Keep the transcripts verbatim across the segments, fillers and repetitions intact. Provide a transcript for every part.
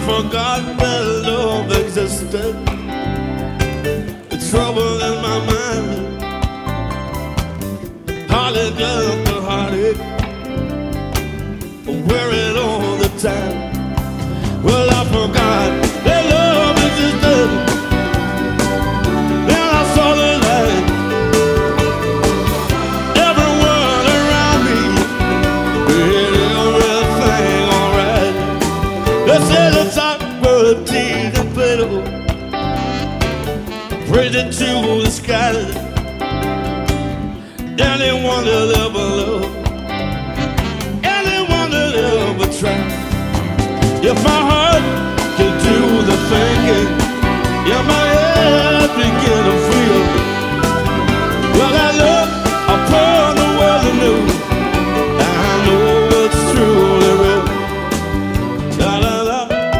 forgot that love existed. The trouble in my mind, heartache after heartache, worried all the time. Well, I forgot that love existed, and I saw the light. Everyone around me did everything alright. They said the top were teeth and fiddle, praise it to the sky. Anyone that ever loved, anyone that ever tried. If my heart can do the thinking, yeah, my head begin to feel. Well, I look upon the world anew, and I know it's truly real. La la la.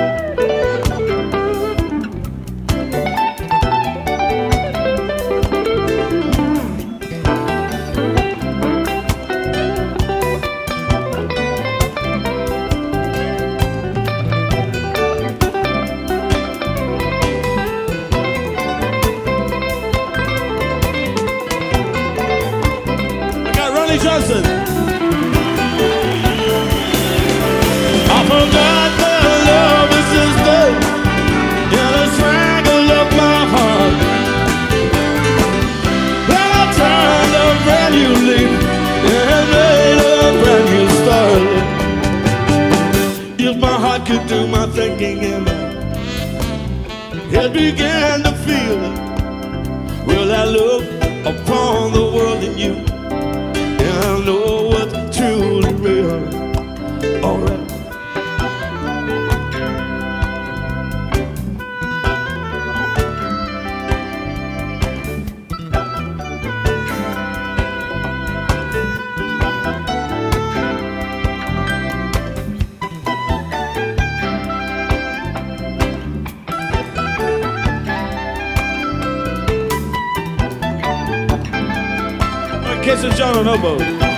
Johnson. I forgot that love is just dead, and it's strangled up my heart. Then I turned a brand new leaf and made a brand new start. If my heart could do my thinking and my head began to feel it, well, I look upon the world in you, I know what's truly real. Alright. Kiss and John on oboe.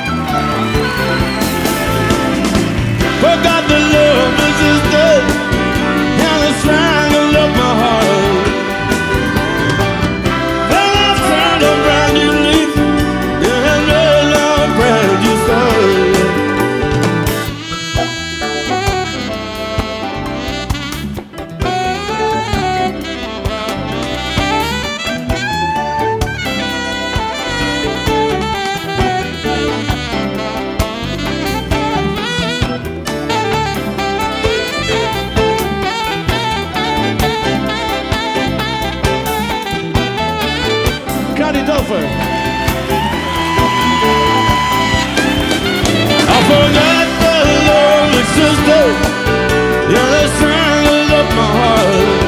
Forgot the love is just dead, and it's strangled up my heart. Then I turned a brand new leaf and made a brand new start. I forgot that love existed, yeah, they strangled up my heart.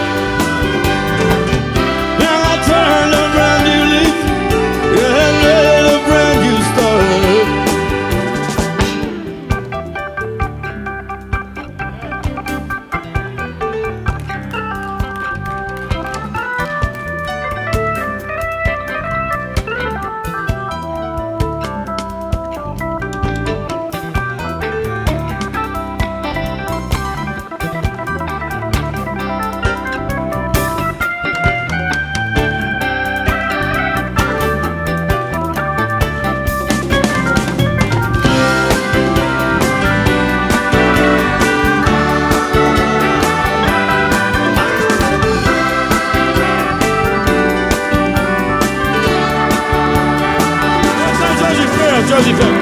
Then I turned a brand new leaf, yeah, and made a brand new Josie Cook.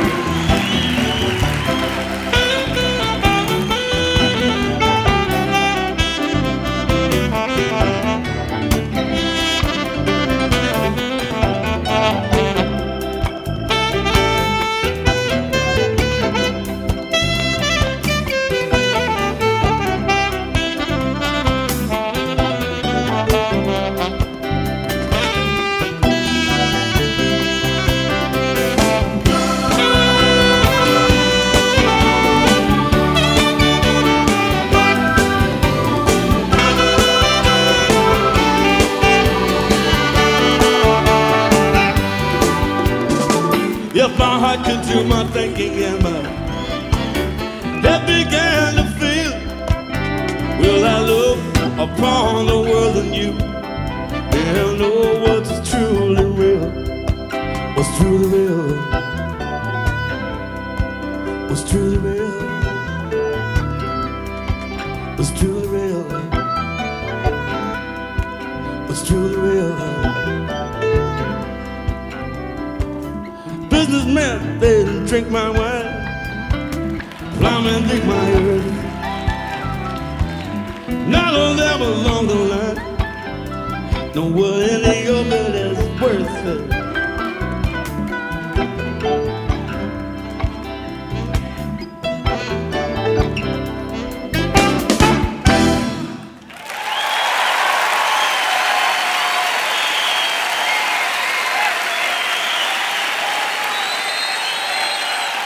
If my heart could do my thinking and my head began to feel, Will I look upon the world anew and know what's truly real? What's truly real? What's truly real? What's truly real? What's truly real? Businessmen, they drink my wine, plowmen dig my earth. None of them along the line know what any of it is worth.